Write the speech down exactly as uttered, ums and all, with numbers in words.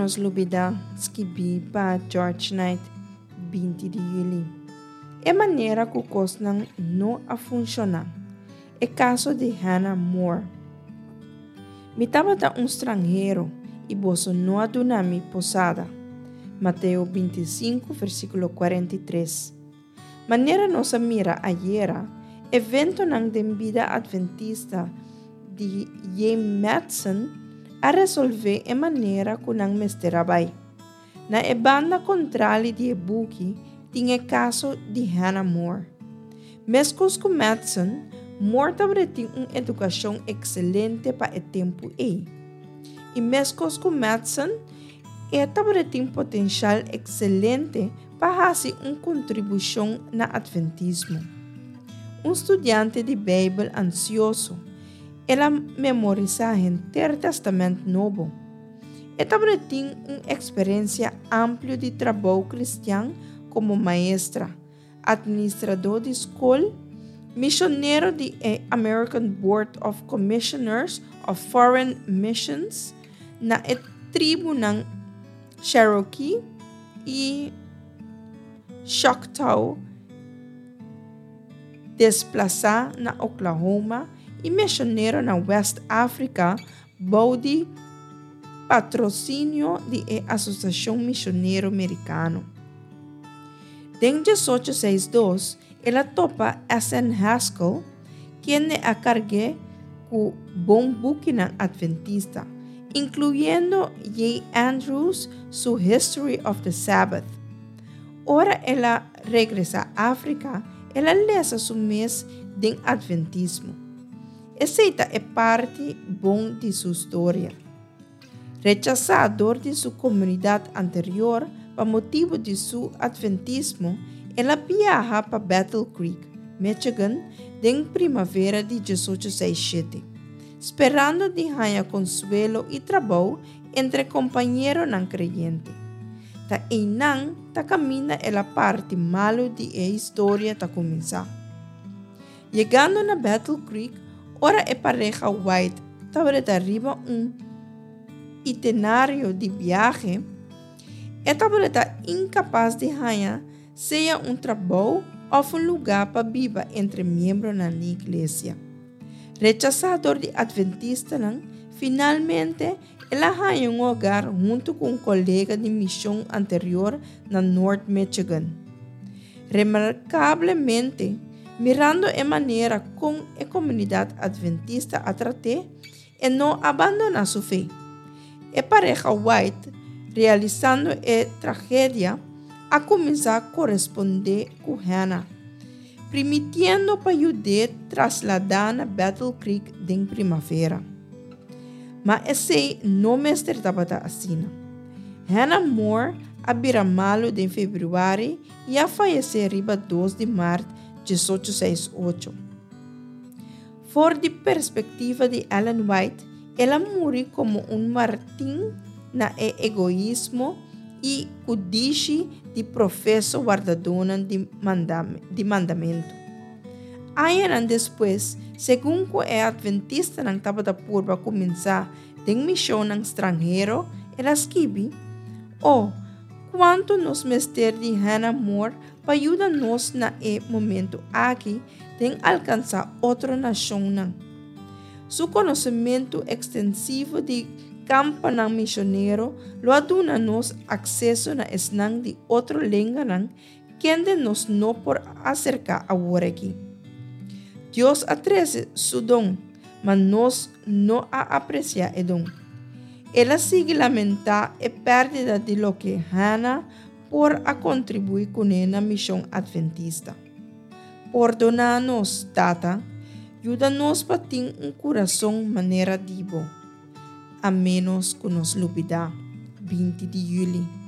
nos lubida skibi pa George Knight vinte de julho. É maneira que o cosnan não a funcionar. É caso de Hannah More. Me tava da um estrangeiro e bolso não adunami posada. Mateus vinte e cinco, versículo quarenta e três. Maneira nossa mira ayer, evento nang den vida adventista de James Madsen a resolver em maneira que nang mesterabai. Na e banda contrária de e-booki, tinha caso de Hannah More. Mescos com Madsen, More também tinha uma educação excelente para o tempo e. E mescos com Madsen, ele também tinha potencial excelente para fazer uma contribuição na adventismo. Um estudante de Bíblia ansioso, ela memoriza o Antigo Testamento Novo. Ele também tinha uma experiência ampla de trabalho cristão como maestra, administrador de escola, missionário de American Board of Commissioners of Foreign Missions na tribo ng Cherokee e Choctaw, desplaçado na Oklahoma e missionário na West Africa, baudi patrocínio da Associação Missionário Americano. Em dezoito sessenta e dois, ela topa S N Haskell, quem a cargue com bom buque na Adventista, incluyendo J. Andrews, su History of the Sabbath. Ora ela regresa a África, ela lesa su mês de Adventismo. Essa é parte bom de sua história. Rechazador de sua comunidade anterior, por motivo de seu adventismo, ela viaja para Battle Creek, Michigan, em primavera de dezoito sessenta e sete, esperando de ganhar consuelo e trabalho entre companheiros não creyentes. Ta inang ta camina ela parte malo de a história ta começar. Chegando na Battle Creek, ora é pareja White estava arriba um itinerário de viagem, estava incapaz de ganhar seja um trabalho ou um lugar para viver entre membros na igreja. Rechazador de Adventista, finalmente, ela ganha um lugar junto com um colega de missão anterior na North Michigan. Remarcavelmente, mirando a maneira como a comunidade adventista a tratar e não abandona sua fé. A pareja White, realizando a tragédia, a começar a corresponder com Hannah, permitindo para Jude trasladar na Battle Creek em primavera. Mas esse não me estava assim. Hannah More abira malo em fevereiro e a falecer riba dois de março de dezoito sessenta e oito. Fora de perspectiva de Ellen White, ela morreu como um martim na egoísmo e cudiche de professo guardadona de, mandam de mandamento. Anos depois, segundo a adventista não estava da purba começar de missão no estrangeiro, ela escreve: Oh, quanto nos mestre de Hannah More para ajudar-nos na e momento aqui de alcançar outra nação. Seu conhecimento extensivo de campo ng missionário lo aduna-nos acesso na esnang de outro língua que nos não por acercar a aqui. Deus atrece su dom, mas nós não a aprecia o dom. Ela sigue lamentar a perda de lo que Hannah por a contribuir com a missão adventista. Perdona-nos, tata, ajuda-nos para ter um coração maneira dibo. A menos que nos lubida, vinte de julho.